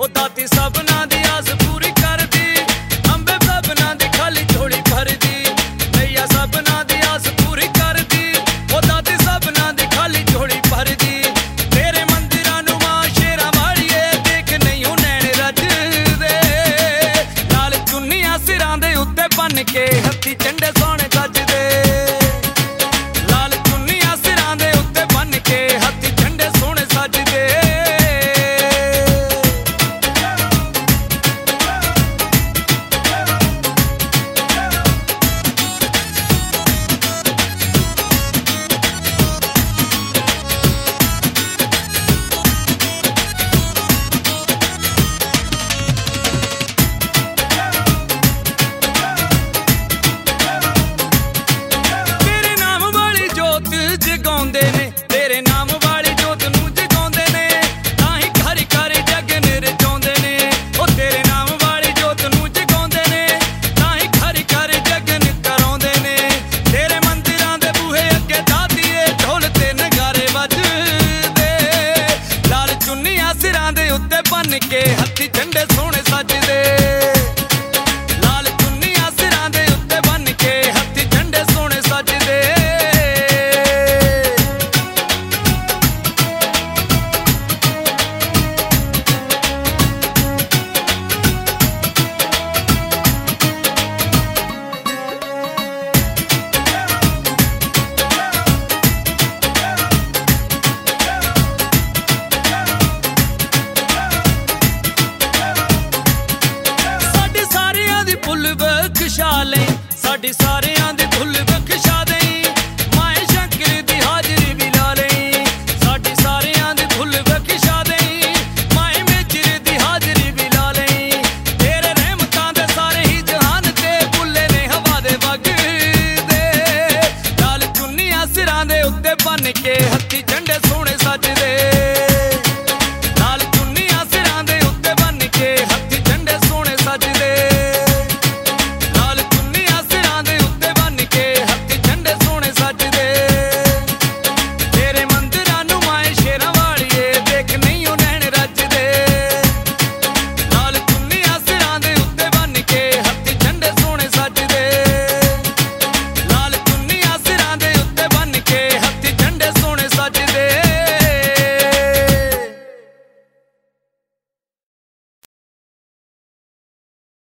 ओ दाती सबना दी आस पूरी कर दी, अंबे सबना दी खाली झोली भर दी। मैया सबना दी आस पूरी कर दी, ओ दाती सबना दी खाली झोली भर दी। तेरे मंदिरां नूं मां शेरां वालिए देख नहीं नैण रजदे, लाल चुन्नियां सिरां दे उत्ते बन के हत्थी झंडे सोहणे सजदे। लाल चुन्नियां सिरां दे उत्ते बन के हत्थी झंडे सोहणे सजदे। जगाउंदे ने तेरे नाम वाली जोत नूं जगाउंदे ने, ताही घर घर जगन रचाउंदे ने। ओ तेरे नाम वाली जोत नूं जगाउंदे ने, ताही घर घर जगन कराउंदे ने। तेरे मंदिरां दे बूहे अगे दातीए ढोल ते नगारे वजदे, लाल चुन्नियां सिरां दे उत्ते बन के हत्थी झंडे सोहणे सजदे। लाल चुन्नियां सिरां दे उत्ते बन के हत्थी झंडे सोहणे सजदे। साडी सारियां